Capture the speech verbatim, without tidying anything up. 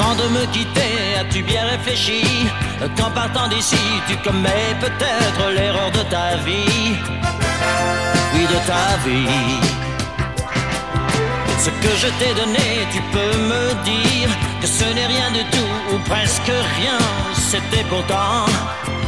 Avant de me quitter, as-tu bien réfléchi qu'en partant d'ici, tu commets peut-être l'erreur de ta vie? Oui, de ta vie. Ce que je t'ai donné, tu peux me dire que ce n'est rien du tout, ou presque rien. C'était pourtant